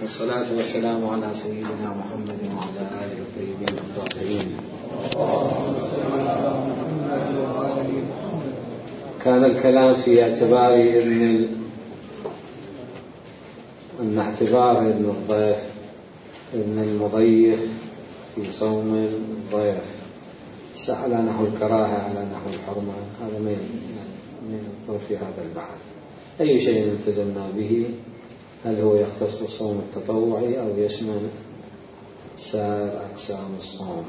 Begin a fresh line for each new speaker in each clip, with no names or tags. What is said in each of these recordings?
والصلاة والسلام على سيدنا محمد وعلى آله الطيبين الطاهرين. كان الكلام في اعتبار أن اعتبار إن المضيف في صوم الضيف على نحو الكراهة على نحو الحرمة، هذا ما يدخل في هذا البحث. أي شيء التزمنا به، هل هو يختص بالصوم التطوعي أو يشمل سائر أقسام الصوم؟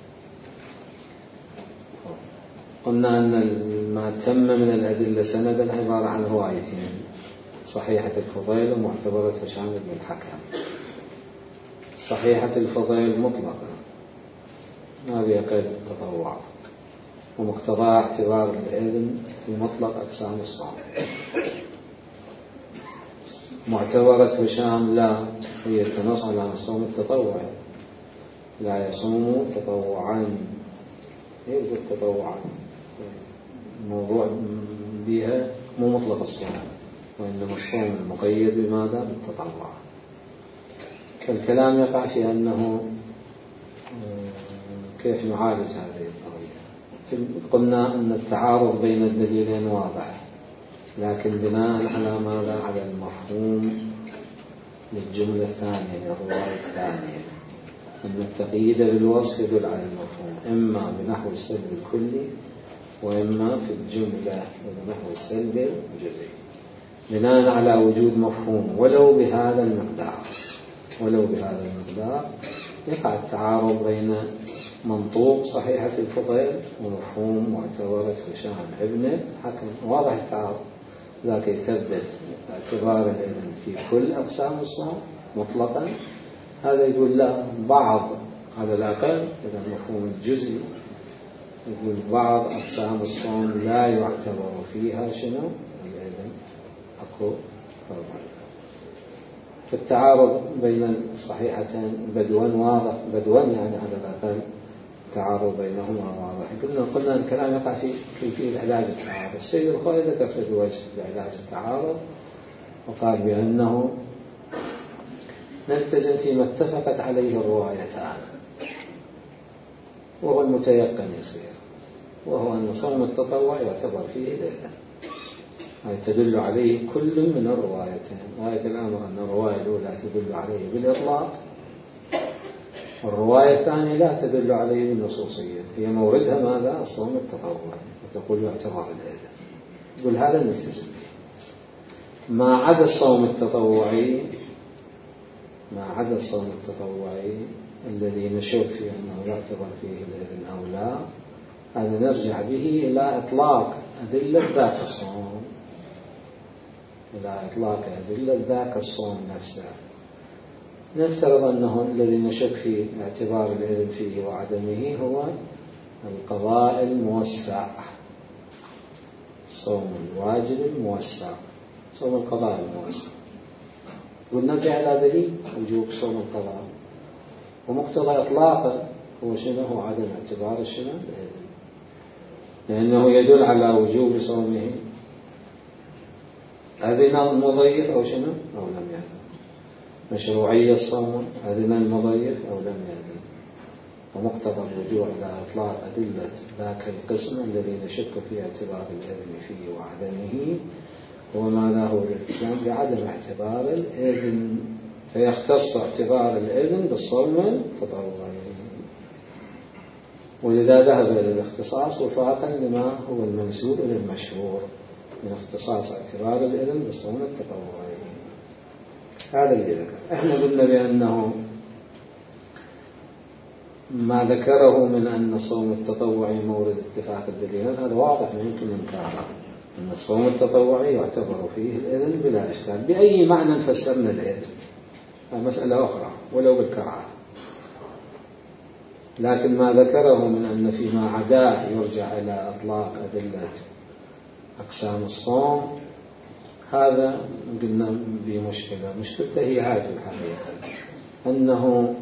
قلنا أن ما تم من الأدلة سندا عبارة عن روايتين: صحيحة الفضيل ومعتبرة هشام بن الحكم. صحيحة الفضيل مطلقة ما بها قيد التطوع، ومقتضى اعتبار الإذن في مطلق أقسام الصوم. معتبرة هشام لا، هي تنص على الصوم التطوعي، لا يصوم تطوعا، يقول تطوعا، الموضوع بها مو مطلق الصوم، وإنما الصوم المقيد بماذا؟ بالتطوع. فالكلام يقع في أنه كيف نعالج هذه القضية. قلنا أن التعارض بين الدليلين واضح، لكن بناء على ماذا؟ على المفهوم للجملة الثانية، الرواية الثانية، أن التقييد بالوصف يدل على المفهوم، إما بنحو السلب الكلي وإما في الجملة بنحو السلب الجزئي. بناء على وجود مفهوم ولو بهذا المقدار يقع التعارض بين منطوق صحيحة الفضيل ومفهوم معتبرة هشام ابن الحكم. واضح التعارض، ذاك يثبت اعتبار الإذن في كل أقسام الصوم مطلقا، هذا يقول لا، بعض على الأقل، إذا المفهوم الجزئي يقول بعض أقسام الصوم لا يعتبر فيها شنو؟ الإذن. أكو فرق. فالتعارض بين الصحيحتين بدوا يعني على الأقل التعارض بينهما واضح. قلنا الكلام يقع في كيفية علاج التعارض. السيد الخوئي ذكر في وجه لعلاج التعارض، وقال بأنه نلتزم فيما اتفقت عليه الروايتان، وهو المتيقن يصير، وهو أن صوم التطوع يعتبر فيه الإذن، تدل عليه كل من الروايتين. رواية الأمر أن الرواية الأولى تدل عليه بالإطلاق، والرواية الثانية لا تدل عليه بالنصوصية، هي موردها ماذا؟ الصوم التطوعي، وتقول يعتبر الإذن. يقول هذا نلتزم به. ما عدا الصوم التطوعي الذي نشوف فيه أنه يعتبر فيه الإذن أو لا، هذا نرجع به إلى إطلاق أدلة ذاك الصوم، نفسه. نفترض أنه الذي نشك في اعتبار الإذن فيه وعدمه هو القضاء الموسع، الصوم الواجب الموسع، صوم القضاء الموسع. ونرجع إلى دليل وجوب صوم القضاء، ومقتضى إطلاقه هو شنو؟ هو عدم اعتبار الإذن، لأنه يدل على وجوب صومه. أذن المضيف أو شنو؟ أو لم يأذن. مشروعية الصوم، أذن المضيف أو لم يأذن. ومقتضى الرجوع إلى إطلاق أدلة ذاك القسم الذي نشك في اعتبار الإذن فيه وعدمه هو ماذا؟ هو الالتزام بعدم اعتبار الإذن، فيختص اعتبار الإذن بالصوم التطوعي. ولذا ذهب إلى الاختصاص وفاقا لما هو المنسوب إلى المشهور من اختصاص اعتبار الإذن بالصوم التطوعي. هذا اللي ذكر. احنا قلنا بأنه ما ذكره من أن الصوم التطوعي مورد اتفاق الدليلين هذا واضح، ما يمكن إنكاره، أن الصوم التطوعي يعتبر فيه الإذن بلا إشكال. بأي معنى فسرنا الإذن هذه مسألة أخرى ولو بالكراهة، لكن ما ذكره من أن فيما عداه يرجع إلى إطلاق أدلة أقسام الصوم، هذا قلنا بمشكلة. مشكلته هي هذه الحقيقة، أنه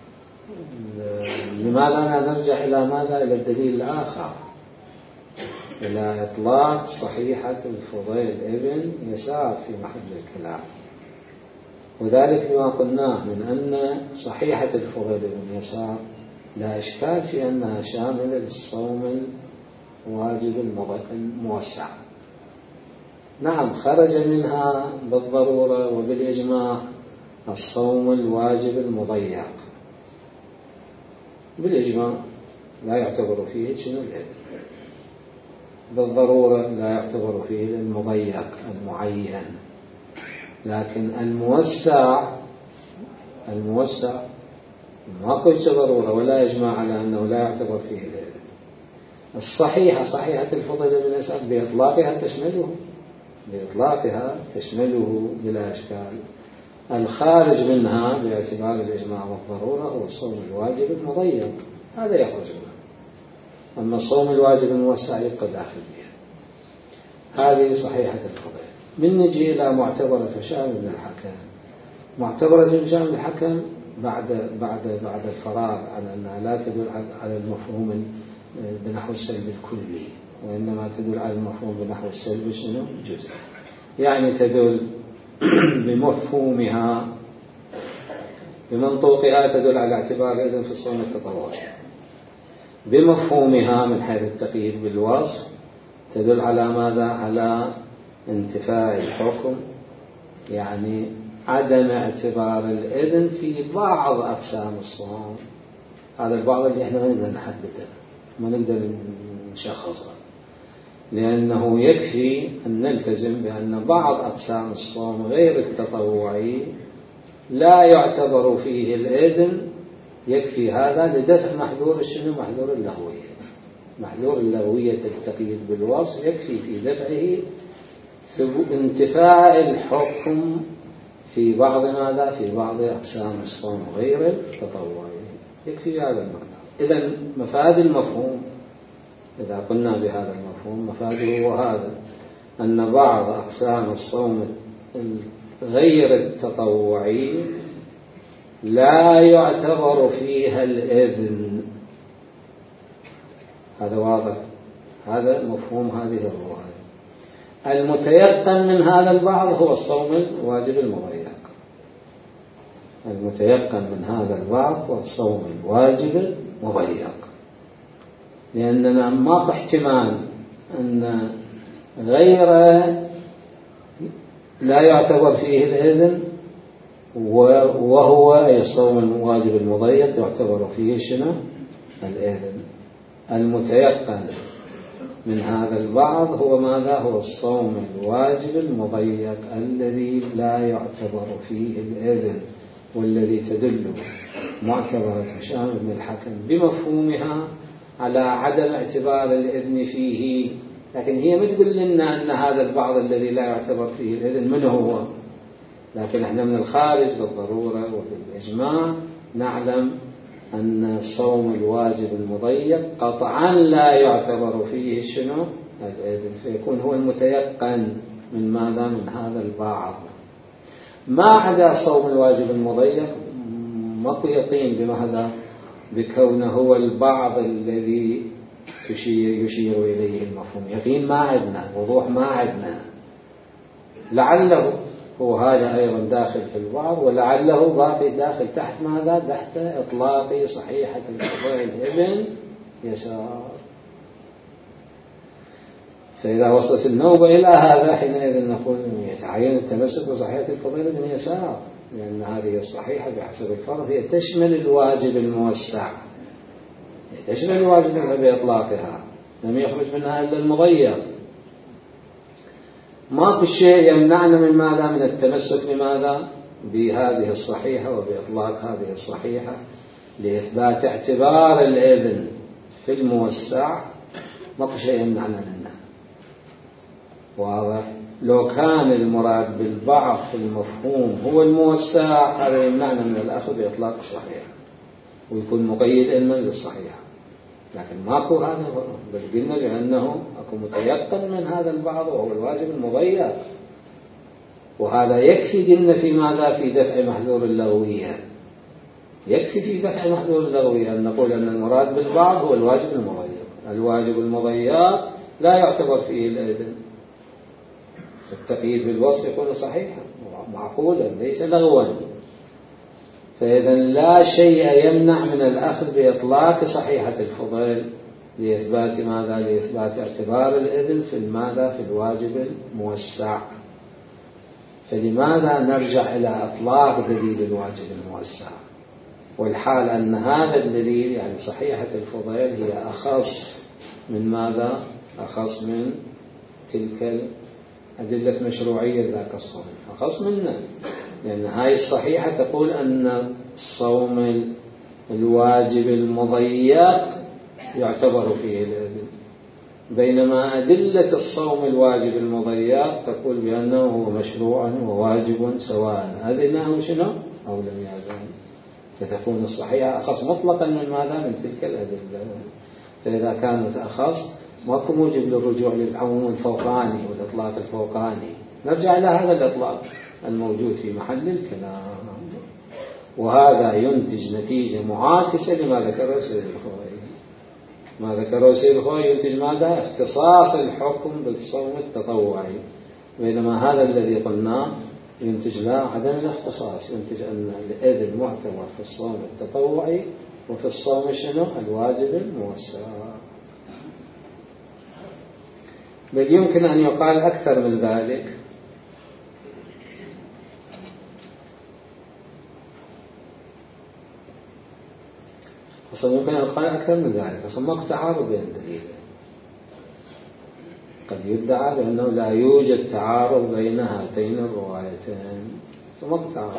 لماذا لا نرجع إلى ماذا؟ إلى الدليل الآخر، إلى إطلاق صحيحة الفضيل ابن يسار في محل الكلام. وذلك لما قلناه من أن صحيحة الفضيل بن يسار لا إشكال في أنها شاملة للصوم الواجب الموسع. نعم خرج منها بالضرورة وبالإجماع الصوم الواجب المضيق بالإجماع لا يعتبر فيه شنو الإذن، بالضرورة لا يعتبر فيه المضيق المعين، لكن الموسع ما قلت ضرورة ولا يجمع على أنه لا يعتبر فيه الإذن. الصحيحة صحيحة الفضل بن يسار بإطلاقها تشمله بلا إشكال. الخارج منها باعتبار الإجماع والضرورة هو الصوم الواجب المضيق، هذا يخرج منه، أما الصوم الواجب الموسع يبقى داخل بها. هذه صحيحة الفضل. من نجي إلى معتبرة هشام بن الحكم. معتبرة هشام بن الحكم بعد الفراغ على أنها لا تدل على المفهوم بنحو السلب الكلي، وإنما تدل على المفهوم بنحو السلب شنو الجزء، يعني تدل بمفهومها بمنطوقها تدل على اعتبار الإذن في الصوم التطوعي، بمفهومها من حيث التقييد بالوصف تدل على ماذا؟ على انتفاء الحكم، يعني عدم اعتبار الإذن في بعض أقسام الصوم. هذا البعض اللي احنا ما نقدر نحدده ما نقدر نشخصه، لأنه يكفي أن نلتزم بأن بعض أقسام الصوم غير التطوعي لا يعتبر فيه الإذن، يكفي هذا لدفع محذور محذور اللغوية. محذور اللغوية التقييد بالوصف يكفي في دفعه انتفاء الحكم في بعض ماذا؟ في بعض أقسام الصوم غير التطوعي، يكفي هذا المقدار. إذن مفاد المفهوم إذا قلنا بهذا المفهوم مفاده هو هذا، أن بعض أقسام الصوم غير التطوعي لا يعتبر فيها الإذن. هذا واضح، هذا مفهوم هذه الرواية. المتيقن من هذا البعض هو الصوم الواجب المضيق. المتيقن من هذا البعض هو الصوم الواجب المضيق، لأننا ماكو احتمال أن غير لا يعتبر فيه الإذن وهو الصوم الواجب المضيق يعتبر فيه شنو الإذن. المتيقن من هذا البعض هو ماذا؟ هو الصوم الواجب المضيق الذي لا يعتبر فيه الإذن، والذي تدل معتبرة هشام بن الحكم بمفهومها على عدم اعتبار الإذن فيه. لكن هي ما تقول لنا أن هذا البعض الذي لا يعتبر فيه الإذن من هو، لكن احنا من الخارج بالضرورة وبالإجماع نعلم أن الصوم الواجب المضيق قطعا لا يعتبر فيه شنو الإذن، فيكون هو المتيقن من ماذا؟ من هذا البعض. ما عدا الصوم الواجب المضيق ماكو يقين بماذا؟ بكونه هو البعض الذي يشير إليه المفهوم. يقين ما عندنا، وضوح ما عندنا. لعله هو هذا أيضا داخل في البعض، ولعله باقي داخل تحت ماذا؟ تحت إطلاق صحيحة الفضيل ابن يسار. فإذا وصلت النوبة إلى هذا حينئذ نقول يتعين التمسك بصحيحة الفضيل ابن يسار، لأن هذه الصحيحة بحسب الفرض هي تشمل الواجب الموسع، تشمل الواجب بإطلاقها، لم يخرج منها إلا المضيق. ما في شيء يمنعنا من ماذا؟ من التمسك لماذا؟ بهذه الصحيحة وبإطلاق هذه الصحيحة لإثبات اعتبار الإذن في الموسع. ما في شيء يمنعنا منه. واضح؟ لو كان المراد بالبعض في المفهوم هو الموسع هذا يمنعنا من الأخذ بإطلاق الصحيحة ويكون مقيد علما للصحيحة، لكن ماكو هذا، بل قلنا بأنه أكو متيقن من هذا البعض وهو الواجب المضيق، وهذا يكفي قلنا في ماذا؟ في دفع محذور اللغوية. يكفي في دفع محذور اللغوية أن نقول أن المراد بالبعض هو الواجب المضيق. الواجب المضيق لا يعتبر فيه الإذن، التقييد بالوصف يكون صحيحا معقولا ليس لغوا. فإذا لا شيء يمنع من الأخذ بإطلاق صحيحة الفضيل لإثبات ماذا؟ لإثبات اعتبار الإذن في الماذا؟ في الواجب الموسع. فلماذا نرجع إلى إطلاق دليل الواجب الموسع، والحال أن هذا الدليل يعني صحيحة الفضيل هي أخص من ماذا؟ أخص من تلك أدلة مشروعية ذاك الصوم، أخص منه، لأن هاي الصحيحة تقول أن الصوم الواجب المضيق يعتبر فيه الإذن، بينما أدلة الصوم الواجب المضيق تقول بأنه هو مشروع وواجب سواء أذنه شنو أو لم يأذن. فتكون الصحيحة أخص مطلقا من ماذا؟ من تلك الأدلة. فإذا كانت أخص ماكو موجب للرجوع للعموم الفوقاني والإطلاق الفوقاني، نرجع إلى هذا الإطلاق الموجود في محل الكلام، وهذا ينتج نتيجة معاكسة لما ذكره سيد الخوئي. ما ذكره سيد الخوئي ينتج ماذا؟ اختصاص الحكم بالصوم التطوعي، بينما هذا الذي قلناه ينتج لا عدم الاختصاص، ينتج أن الإذن معتبر في الصوم التطوعي وفي الصوم شنو؟ الواجب الموسع. بل يمكن أن يقال أكثر من ذلك، أصلا يمكن أن يقال أكثر من ذلك، أصلا ماكو تعارض بين الدليلين. قد يدعى بأنه لا يوجد تعارض بين هاتين الروايتين، ماكو تعارض،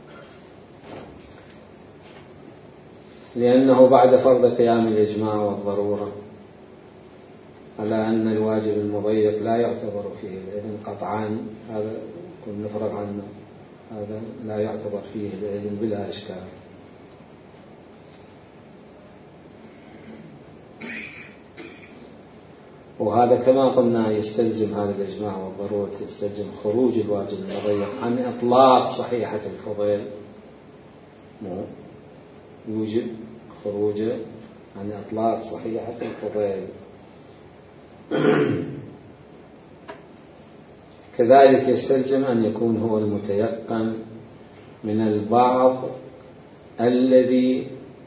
لأنه بعد فرض قيام الإجماع والضرورة على أن الواجب المضيق لا يعتبر فيه الإذن قطعا، هذا كنا نفرغ عنه، هذا لا يعتبر فيه الإذن بلا إشكال. وهذا كما قلنا يستلزم هذا الإجماع والضرورة، يستلزم خروج الواجب المضيق عن إطلاق صحيحة الفضيل، يوجب خروجه عن إطلاق صحيحة الفضيل. كذلك يستلزم أن يكون هو المتيقن من البعض الذي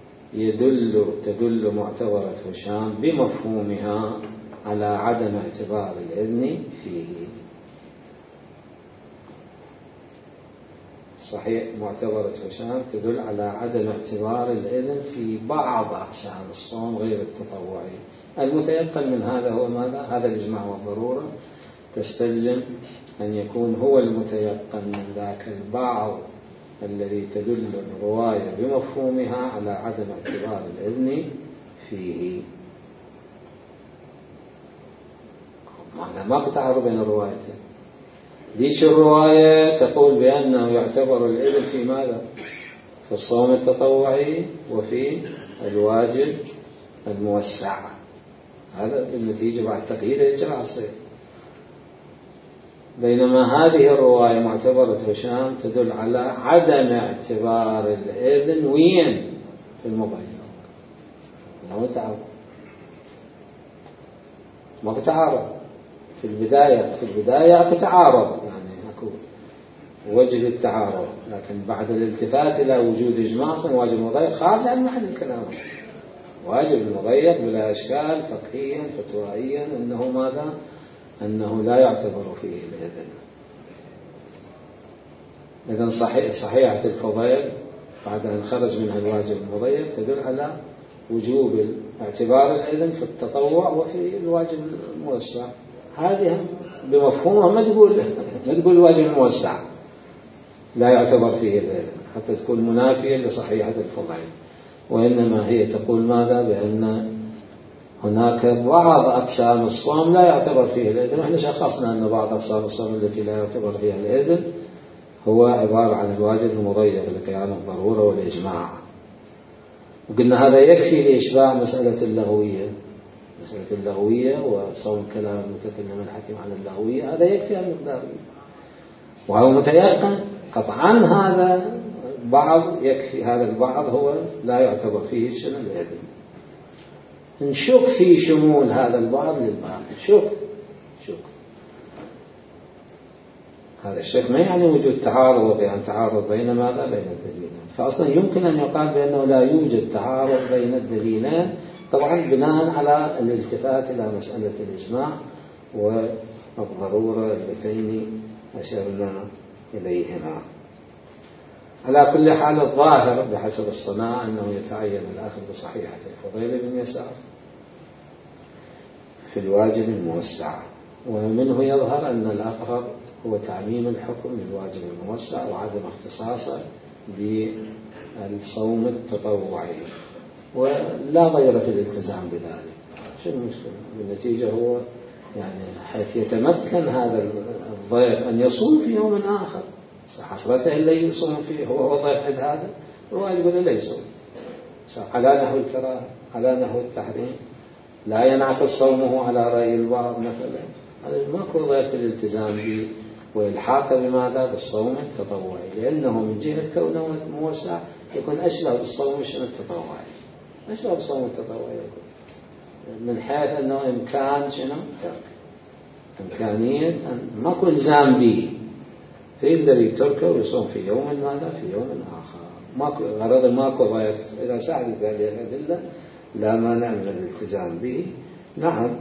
تدل معتبرة هشام بمفهومها على عدم اعتبار الإذن فيه. صحيح معتبرة هشام تدل على عدم اعتبار الإذن في بعض أقسام الصوم غير التطوعي. المتيقن من هذا هو ماذا؟ هذا الإجماع والضرورة تستلزم أن يكون هو المتيقن من ذاك البعض الذي تدل الرواية بمفهومها على عدم اعتبار الإذن فيه. معنى ما بتعارض بين الروايتين. ديش الرواية تقول بأنه يعتبر الإذن في ماذا؟ في الصوم التطوعي وفي الواجب الموسع. هذا النتيجة بعد تقييد إجراء الصيغ. بينما هذه الرواية معتبرة هشام تدل على عدم اعتبار الإذن وين؟ في المضيق. لا تعارض، ما بتعارض في البداية أكو تعارض، يعني أكو وجه التعارض، لكن بعد الالتفات إلى وجود إجماع واجب المضيق خارج عن محل الكلام. واجب المضيق بلا إشكال فقهيا فتوائيا أنه ماذا؟ أنه لا يعتبر فيه الإذن. إذن صحيحة الفضيل بعد أن خرج منها الواجب المضيق تدل على وجوب اعتبار الإذن في التطوع وفي الواجب الموسع. هذه بمفهومها ما تقول الواجب الموسع لا يعتبر فيه الإذن حتى تكون منافية لصحيحة الفضيل، وإنما هي تقول ماذا؟ بأن هناك بعض أقسام الصوم لا يعتبر فيه الإذن، ونحن شخصنا أن بعض أقسام الصوم التي لا يعتبر فيها الإذن هو عبارة عن الواجب المضيق لقيام الضرورة والإجماع. وقلنا هذا يكفي لإشباع مسألة اللغوية وصوم كلام المتكلم الحكيم عن اللغوية، هذا يكفي المقدار، وهو متيقن قطعا هذا بعض يكفي، هذا البعض هو لا يعتبر فيه شنو الإذن. نشك في شمول هذا البعض للبعض، شك هذا الشك ما يعني وجود تعارض وبيان تعارض بين ماذا؟ بين الدليلين. فأصلا يمكن أن يقال بأنه لا يوجد تعارض بين الدليلين، طبعا بناء على الالتفات إلى مسألة الإجماع والضرورة اللتين أشرنا إليهما. على كل حال الظاهر بحسب الصناعة أنه يتعين الأخذ بصحيحة الفضيل بن يسار في الواجب الموسع، ومنه يظهر أن الأقرب هو تعميم الحكم للواجب الموسع وعدم اختصاصه بالصوم التطوعي، ولا ضير في الالتزام بذلك. شو المشكلة؟ بالنتيجة هو يعني حيث يتمكن هذا الضيف أن يصوم في يوم آخر، حصرته اللي يصوم فيه هو ضيف عند هذا، الواجب لا يصوم على نحو الكراهة على نحو التحريم، لا ينعقد صومه على رأي البعض مثلا. هذا ماكو ضيف الالتزام به والحاق بماذا؟ بالصوم التطوعي، لأنه من جهة كونه موسع يكون أشبه بالصوم التطوعي، أشبه بالصوم التطوعي يكون من حيث أنه إمكان ترك، إمكانية أن ماكو إلزام به، فيقدر يتركه ويصوم في يوم ماذا؟ في يوم آخر. ماكو غرض، ماكو ضيف. إذا ساعدت هذه الأدلة لا مانع من الالتزام به. نعم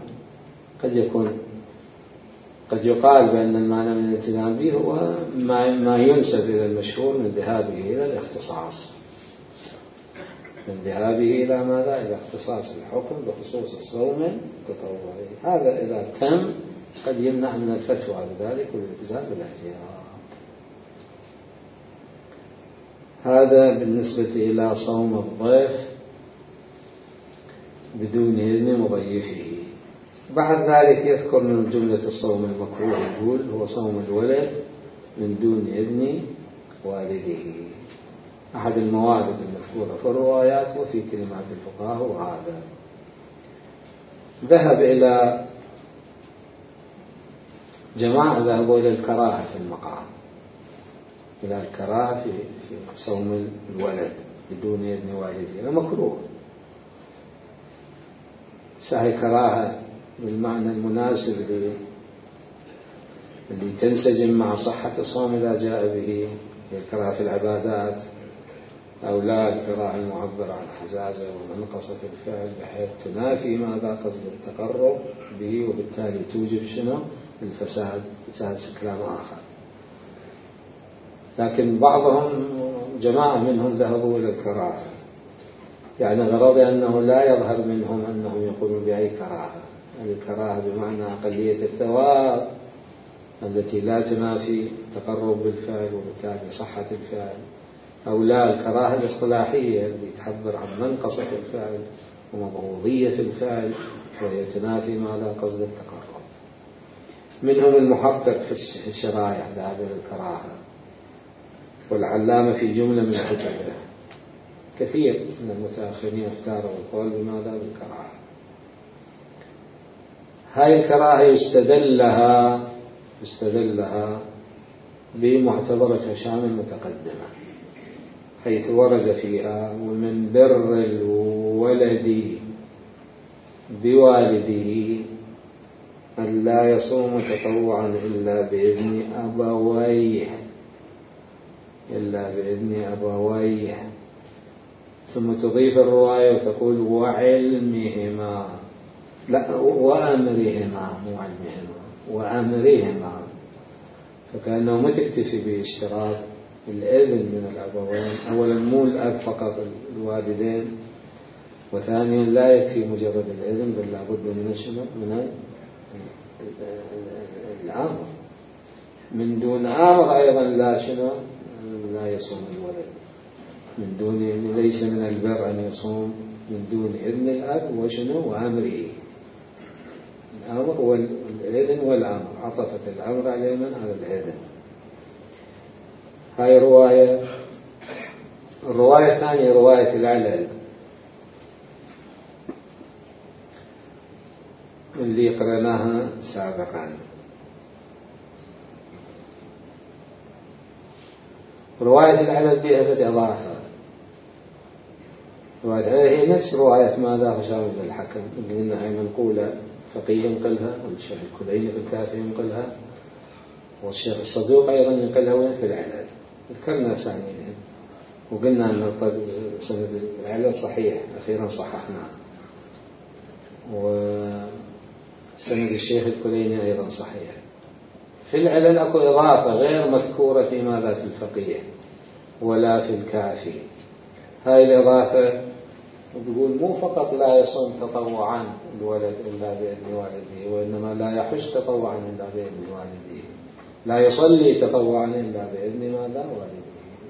قد يقال بأن المعنى من الالتزام به هو ما ينسب إلى المشهور من ذهابه إلى الاختصاص، من ذهابه إلى ماذا؟ إلى اختصاص الحكم بخصوص الصوم التطوعي. هذا إذا تم قد يمنع من الفتوى بذلك والالتزام بالاحتياط. هذا بالنسبة إلى صوم الضيف بدون إذن مضيفه. بعد ذلك يذكر من جملة الصوم المكروه يقول هو صوم الولد من دون إذن والده. أحد الموارد المذكورة في الروايات وفي كلمات الفقهاء، وهذا ذهب إلى جماعة ذهبوا إلى الكراهة في المقام، إلى الكراهة في صوم الولد بدون إذن والده، مكروه. صحيح كراهة بالمعنى المناسب اللي تنسجم مع صحة الصوم إذا جاء به، الكراهة في العبادات، أو لا الكراهة المعبرة عن حزازة ومنقصة في الفعل بحيث تنافي ماذا؟ قصد التقرب به، وبالتالي توجب الفساد كلام آخر. لكن بعضهم جماعة منهم ذهبوا إلى الكراهة، يعني غرض أنه لا يظهر منهم أنهم يقولون بأي كراهة، الكراهة بمعنى أقلية الثواب التي لا تنافي التقرب بالفعل وبالتالي صحة الفعل، أو لا الكراهة الاصطلاحية اللي تعبر عن منقصة في الفعل ومبغوضية في الفعل وهي تنافي ما لا قصد التقرب. منهم المحقق في الشرائع ذهب إلى الكراهة، والعلامة في جملة من كتبه. كثير من المتأخرين اختاروا القول بماذا؟ بالكراهة. هاي الكراهة يستدل لها بمعتبرة هشام المتقدمة، حيث ورد فيها ومن بر الولد بوالده أن لا يصوم تطوعا إلا بإذن أبويه، ثم تضيف الرواية وتقول وعلمهما، لا وأمرهما، مو علمهما، وأمرهما، فكأنه ما تكتفي باشتراط الإذن من الأبوين. أولا مو الأب فقط، الوالدين، وثانيا لا يكفي مجرد الإذن بل لابد من الأمر. من دون أمر أيضا لا يصوم الولد، من دون، ليس من البر أن يصوم من دون إذن الأب وأمره. الأمر والإذن والأمر، عطفت الأمر على من؟ على الإذن. هاي الرواية الثانية رواية العلل اللي قرأناها سابقا. رواية العلل بها بالإضافة، رواية العلل هي نفس رواية ماذا؟ هشام بن الحكم، إنها منقولة، فقيه ينقلها والشيخ الكليني في الكافي ينقلها، والشيخ الصدوق أيضا ينقلها وين في العلل. ذكرنا ثانيين وقلنا أن سند العلل صحيح، أخيرا صححناه. وسند الشيخ الكليني أيضا صحيح. في العلل أكو إضافة غير مذكورة في ماذا في الفقيه ولا في الكافي. هاي الإضافة تقول مو فقط لا يصوم تطوعا الولد إلا بإذن والده، وإنما لا يحج تطوعا إلا بإذن والده، لا يصلي تطوعا إلا بإذن ماذا والده،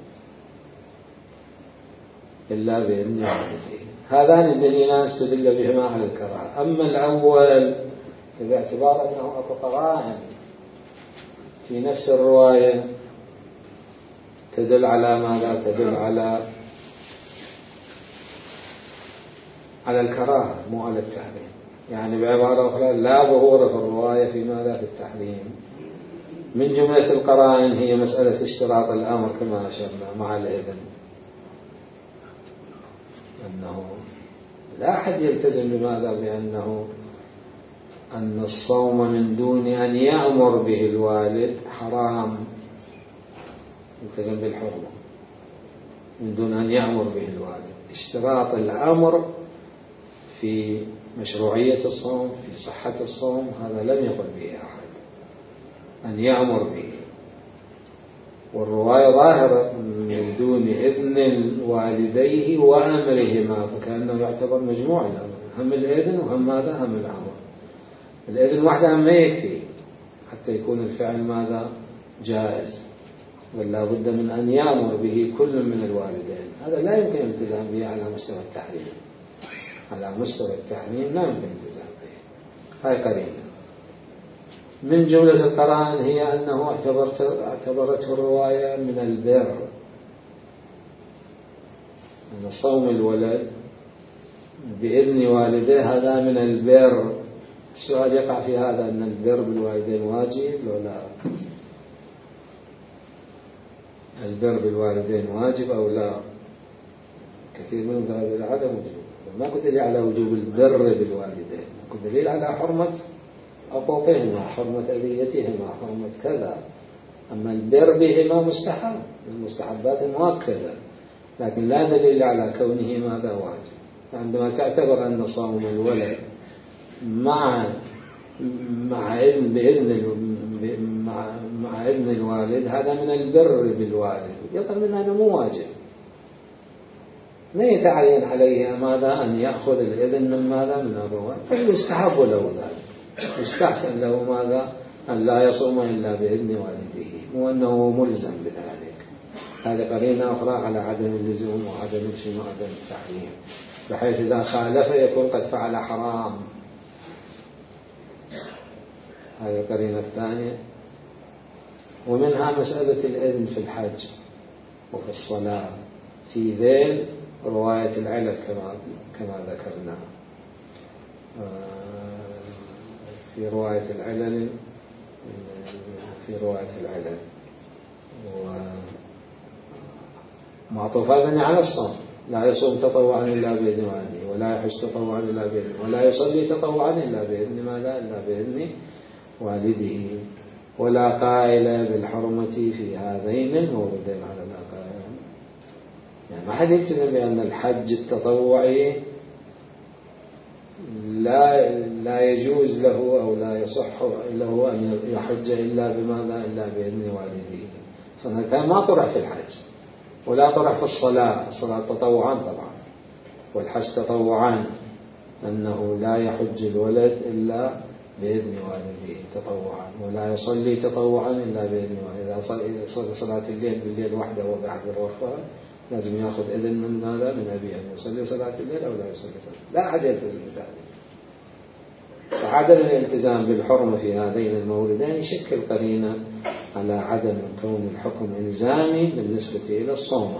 إلا بإذن والده. هذان الدليلان استدل بهما على الكراهة. أما الأول باعتبار أنه أكو قرائن في نفس الرواية تدل على ماذا؟ تدل على الكراهة مو على التحريم. يعني بعبارة أخرى لا ظهور في الرواية في ماذا؟ في التحريم. من جملة القرائن هي مسألة اشتراط الأمر كما أشرنا مع الإذن، أنه لا أحد يلتزم بماذا؟ بأنه أن الصوم من دون أن يأمر به الوالد حرام، يلتزم بالحرمة من دون أن يأمر به الوالد. اشتراط الأمر في مشروعية الصوم، في صحة الصوم، هذا لم يقل به أحد أن يأمر به. والرواية ظاهرة من دون إذن الوالديه وأمرهما، فكأنه يعتبر مجموع الأمر، هم الإذن وهم ماذا؟ هم الأمر. الإذن وحده ما يكفي حتى يكون الفعل ماذا؟ جائز، بل لا بد من أن يأمر به كل من الوالدين. هذا لا يمكن الالتزام به على مستوى التحريم. على مستوى التحريم لا يمكن الالتزام به. هاي قرينة. من جملة القرائن هي أنه اعتبرته الرواية من البر، أن صوم الولد بإذن والديه هذا من البر. السؤال يقع في هذا، أن البر بالوالدين واجب لو لا؟ البر بالوالدين واجب أو لا؟ كثير منهم ذهب إلى عدم وجوب. ماكو دليل على وجوب البر بالوالدين، ماكو دليل على حرمة عقوقهما، حرمة أذيتهما، حرمة كذا. أما البر بهما مستحب، من المستحبات المؤكدة، لكن لا دليل على كونه ماذا؟ واجب. عندما تعتبر أن صوم الولد مع إذن الوالد هذا من البر بالوالد، يظهر من هذا مو واجب، ما يتعين عليه ماذا؟ أن يأخذ الإذن من ماذا؟ من أبوه، بل يستحب له ذلك، يستحسن له ماذا؟ أن لا يصوم إلا بإذن والده، وأنه ملزم بذلك. هذه قرينة أخرى على عدم اللزوم وعدم عدم التحريم، بحيث إذا خالف يكون قد فعل حرام. هذه القرينة الثانية. ومنها مسألة الإذن في الحج وفي الصلاة في ذيل رواية العلل كما ذكرنا. في رواية العلل ومعطوف هذا على الصوم، لا يصوم تطوعا إلا بإذن والده، ولا يحج تطوعا إلا بإذن، ولا يصلي تطوعا إلا بإذن ماذا؟ إلا بإذن والده، ولا قائل بالحرمة في هذين الموردين على الأقل. يعني ما حد يلتزم بأن الحج التطوعي لا يجوز له أو لا يصح له أن يحج إلا بماذا؟ إلا بإذن والده. صنع كان ما طرح في الحج ولا طرح في الصلاة تطوعا طبعا، والحج تطوعا، أنه لا يحج الولد إلا بإذن والده تطوعا، ولا يصلي تطوعا إلا بإذن والده. إذا صلى صلاة الليل بالليل وحده وبعد بالوفاة لازم يأخذ إذن من ماذا؟ من أبيه أن يصلي صلاة الليل أو لا يصلي صلاة. لا أحد يلتزم بذلك. فعدم الالتزام بالحرمة في هذين الموردين يشكل قرينة على عدم كون الحكم إلزامي بالنسبة إلى الصوم.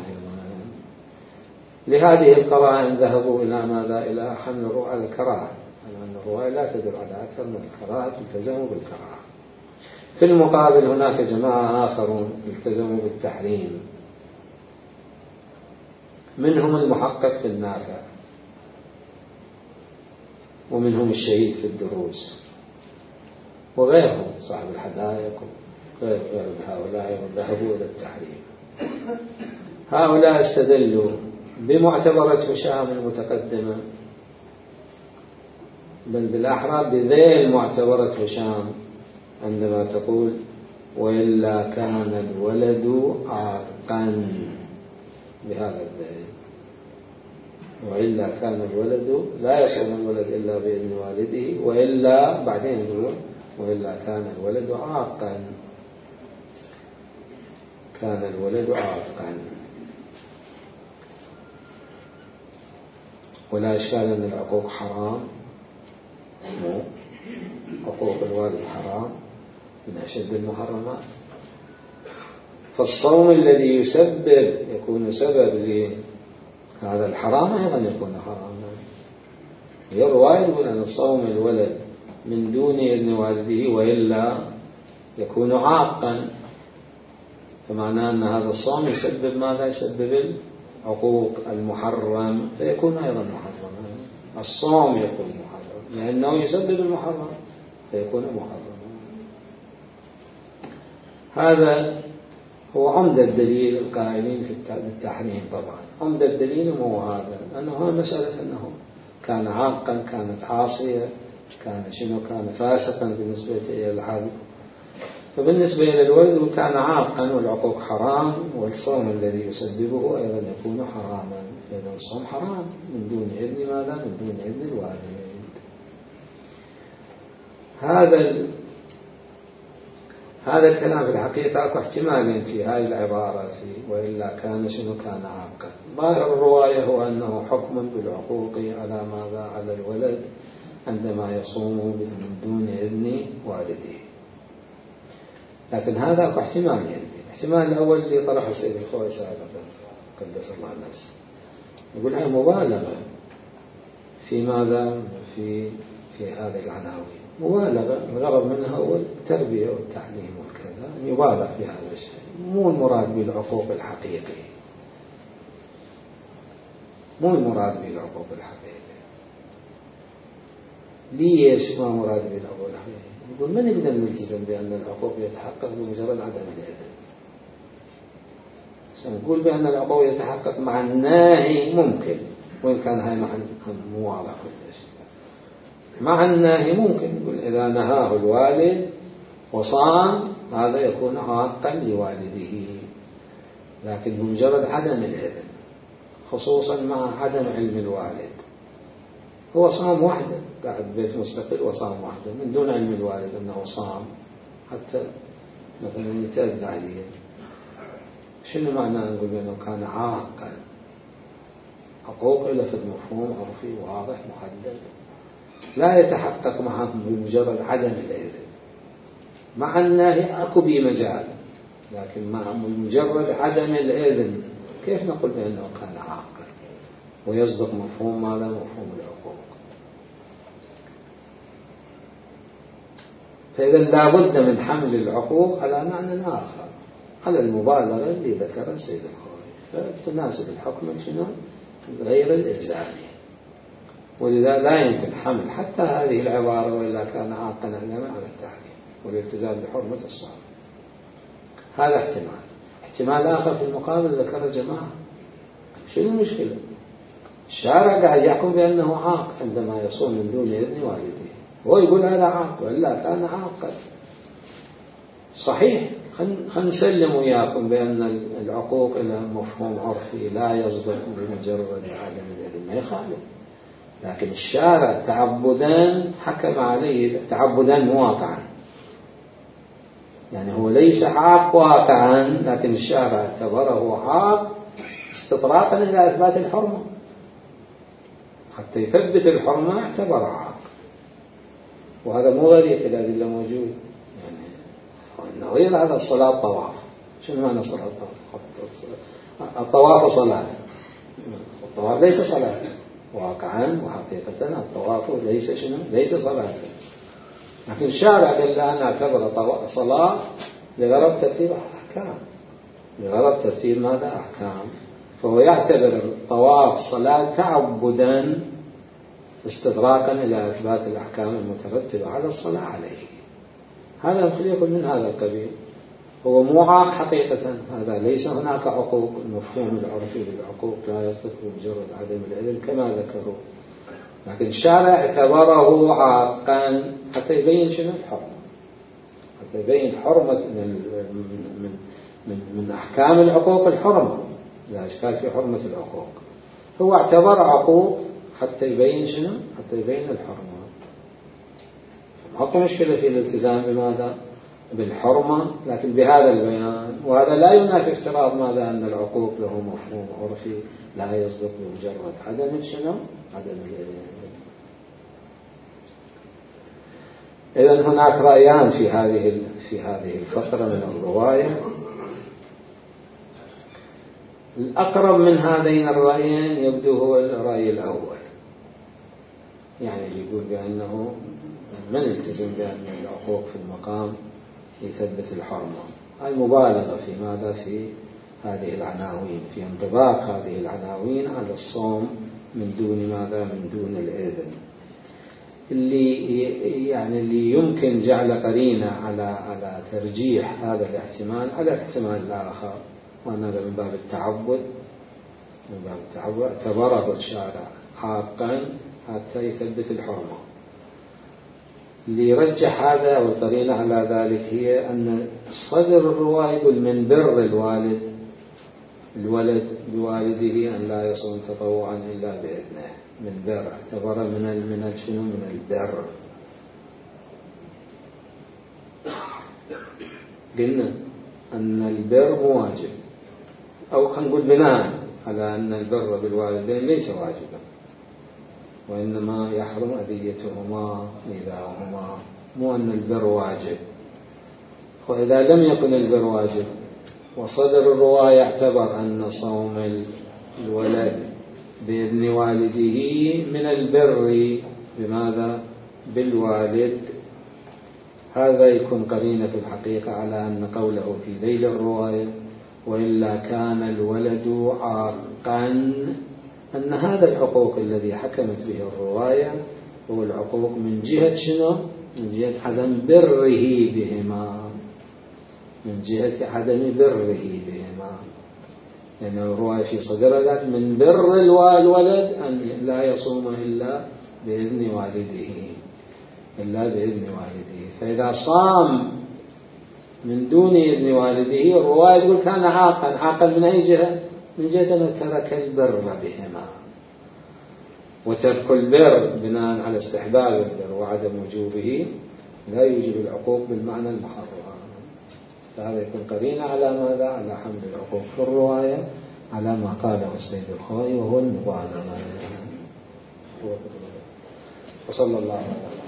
لهذه القرائن ذهبوا إلى ماذا؟ إلى حمل الكراهة، أن الرواية لا تدل على أكثر من الكراهة، التزموا بالكراهة. في المقابل هناك جماعة آخرون التزموا بالتحريم، منهم المحقق في النافع، ومنهم الشهيد في الدروس، وغيرهم صاحب الحدائق غير هؤلاء ذهبوا إلى التحريم. هؤلاء استدلوا بمعتبرة هشام المتقدمة، بل بالأحرى بذيل معتبرة هشام عندما تقول وإلا كان الولد عاقا، بهذا الذيل، وإلا كان الولد لا يصوم الولد إلا بإذن والده، وإلا بعدين يقول وإلا كان الولد عاقا، كان الولد عاقا. ولا إشكال أن العقوق حرام، عقوق الوالد حرام من أشد المحرمات. فالصوم الذي يسبب يكون سبب لهذا الحرام أيضا يكون حراما. يروى يقول أن صوم الولد من دون إذن والده وإلا يكون عاقا، فمعناه أن هذا الصوم يسبب ماذا؟ يسبب العقوق المحرم، فيكون أيضا محرما. الصوم يكون محرم لأنه يسبب المحرم فيكون محرما. هذا هو عمدة الدليل القائلين في التحريم. طبعا عمدة الدليل هو هذا، أنه مسألة أنه كان عاقا، كانت عاصية، كان فاسقا بالنسبة إلى العبد. فبالنسبة إلى الولد كان عاقا والعقوق حرام، والصوم الذي يسببه أيضا يكون حراما، فإذا الصوم حرام من دون إذن ماذا؟ من دون إذن الوالد. هذا الكلام في الحقيقة أكو احتمال في هذه العبارة في وإلا كان كان عاقا. ظاهر الرواية هو أنه حكم بالعقوق على ماذا؟ على الولد عندما يصوم من دون إذن والده. لكن هذا أكو احتمال، الاحتمال الأول اللي طرح السيد الخوئي قدس الله نفسه، يقول هاي مبالغة في ماذا؟ في هذه العناوين، مبالغة الغرض منها هو التربية والتعليم وكذا، يبالغ في هذا الشيء، مو المراد بالعقوق الحقيقي، مو المراد بالعقوق الحقيقي. ليش ما مراد بالعقوق الحقيقي؟ يقول ما نقدر نلتزم بأن العقوق يتحقق بمجرد عدم الإذن. نقول بأن العقوق يتحقق مع الناهي ممكن، وإن كان هاي مو واضح كل شيء. مع الناهي ممكن، يقول إذا نهاه الوالد وصام هذا يكون عاقا لوالده، لكن بمجرد عدم الإذن، خصوصا مع عدم علم الوالد. هو صام وحده، قاعد بيت مستقل وصام وحده من دون علم الوالد أنه صام، حتى مثلا يتأذى عليه. شنو معنى نقول بأنه كان عاقا؟ عقوق إلا في المفهوم عرفي واضح محدد، لا يتحقق معه بمجرد عدم الإذن. مع الناهي أكو بي مجال، لكن مع مجرد عدم الإذن كيف نقول بأنه كان عاقا ويصدق مفهوم ماذا؟ مفهوم العقوق. فإذا لابد من حمل العقوق على معنى آخر، على المبالغة اللي ذكرها السيد الخوئي، فتناسب الحكم شنو؟ غير الإلزامي. ولذا لا يمكن حمل حتى هذه العبارة وإلا كان عاقا على التحريم والالتزام بحرمة الصوم. هذا احتمال آخر في المقابل ذكر جماعة. شنو المشكلة؟ الشارع قاعد يحكم بأنه عاق عندما يصوم من دون إذن والده، هو يقول هذا عاق وإلا كان عاقا. صحيح، خلينا نسلم وياكم بأن العقوق إلى مفهوم عرفي لا يصدق بمجرد عدم الإذن، ما يخالف، لكن الشارع تعبدا حكم عليه تعبدا مواقعا، يعني هو ليس عاق واقعا، لكن الشارع اعتبره عاق استطراقا إلى إثبات الحرمة، حتى يثبت الحرمة اعتبر عاق. وهذا مو غريب في الأدلة موجود، يعني غير هذا الصلاة طواف. شنو معنى الصلاة طواف؟ الطواف صلاة، الطواف ليس صلاة واقعا وحقيقة، الطواف ليس صلاة، لكن الشارع قال لا نعتبر صلاة لغرض ترتيب أحكام، لغرض ترتيب ماذا؟ أحكام. فهو يعتبر الطواف صلاة تعبدا استدراكا إلى إثبات الأحكام المترتبة على الصلاة عليه. هذا يمكن يكون من هذا القبيل، هو مو عاق حقيقة، هذا ليس هناك عقوق. المفهوم العرفي للعقوق لا يصدق بمجرد عدم الإذن كما ذكروا، لكن الشارع اعتبره عاقا حتى يبين شنو الحرمة، حتى يبين حرمة من أحكام العقوق الحرمة، لا إشكال في حرمة العقوق. هو اعتبر عقوق حتى يبين شنو؟ حتى يبين الحرمة. ماكو مشكلة في الالتزام بماذا؟ بالحرمة، لكن بهذا البيان. وهذا لا ينافي افتراض ماذا؟ أن العقوق له مفهوم عرفي لا يصدق بمجرد عدم شنو؟ عدم الإذن. إذن هناك رأيان في هذه الفقرة من الرواية. الأقرب من هذين الرأيين يبدو هو الرأي الأول، يعني يقول بأنه من التزم بأن العقوق في المقام يثبت الحرمة. هاي مبالغة في ماذا؟ في هذه العناوين، في انطباق هذه العناوين على الصوم من دون ماذا؟ من دون الإذن. اللي يمكن جعل قرينة على ترجيح هذا الاحتمال على الاحتمال الآخر، وأن هذا من باب التعبد، اعتبره الشارع حقا حتى يثبت الحرمة. اللي يرجح هذا والقرينة على ذلك هي أن صدر الرواية يقول من بر الولد بوالده أن لا يصوم تطوعا إلا بإذنه. من بر اعتبر من شنو؟ من البر. قلنا أن البر مو واجب، أو خلينا نقول بناء على أن البر بالوالدين ليس واجبا، وإنما يحرم أذيتهما إيذاؤهما، مو أن البر واجب. وإذا لم يكن البر واجب وصدر الرواية يعتبر أن صوم الولد بإذن والده من البر بماذا؟ بالوالد، هذا يكون قرينة في الحقيقة على أن قوله في ذيل الرواية وإلا كان الولد عاقا، أن هذا العقوق الذي حكمت به الرواية هو العقوق من جهة شنو؟ من جهة عدم بره بهما، من جهة عدم بره بهما. لأن الرواية في صدرها ذات من بر الولد أن لا يصوم إلا بإذن والده، إلا بإذن والده. فإذا صام من دون إذن والده الرواية يقول كان عاقا من أي جهة؟ من جهة أنه ترك البر بهما. وترك البر بناء على استحباب البر وعدم وجوبه لا يوجب العقوق بالمعنى المحرر. فهذا يكون قرينة على ماذا؟ على حمل العقوق في الرواية على ما قاله السيد الخوئي وهو المبالغة. وصلى الله عليه وسلم.